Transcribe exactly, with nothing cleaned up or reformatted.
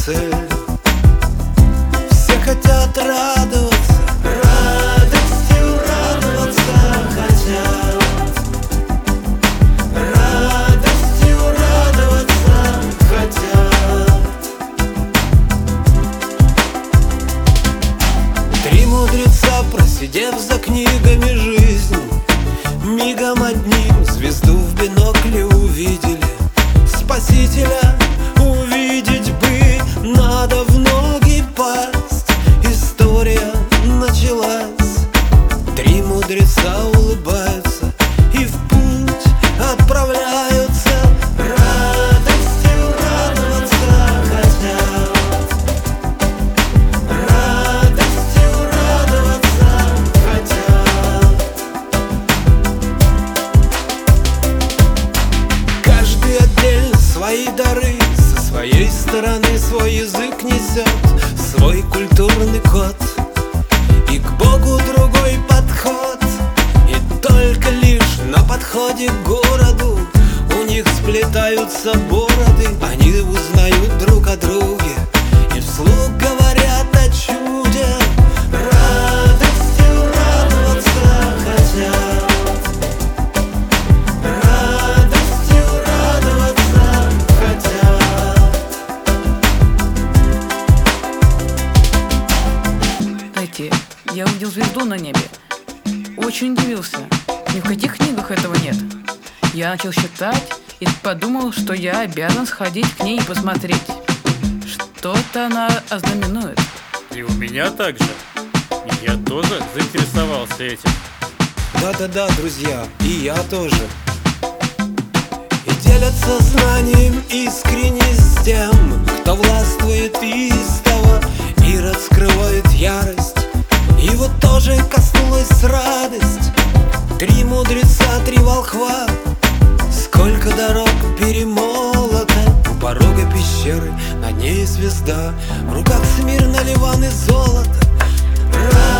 цель. Все хотят радоваться, радостью радоваться хотят, радостью радоваться хотят. Три мудреца, просидев за книгами жизни, мигом одним звезду в бинокле увидели. Спасителя увидеть бы надо в ноги пасть. История началась. Три мудреца улыбаются и в путь отправляются. Радостью радоваться хотят, радостью радоваться хотят. Каждый отдельно свои дары, со своей стороны свой язык несет, свой культурный код, и к Богу другой подход. И только лишь на подходе к городу у них сплетаются бороды. Они узнают друг о друге и вслух говорят о чуде. Радостью радоваться хотят, радостью радоваться хотят. Знаете, я увидел звезду на небе. Очень удивился. Ни в каких книгах этого нет. Я начал считать и подумал, что я обязан сходить к ней и посмотреть. Что-то она ознаменует. И у меня также. И я тоже заинтересовался этим. Да-да-да, друзья, и я тоже. И делятся знанием искренне с тем, кто властвует истово и раскрывает ярость. Его тоже коснулась радость. Три мудреца, три волхва, сколько дорог перемолото. У порога пещеры, на ней звезда, в руках смирно ливан и золото.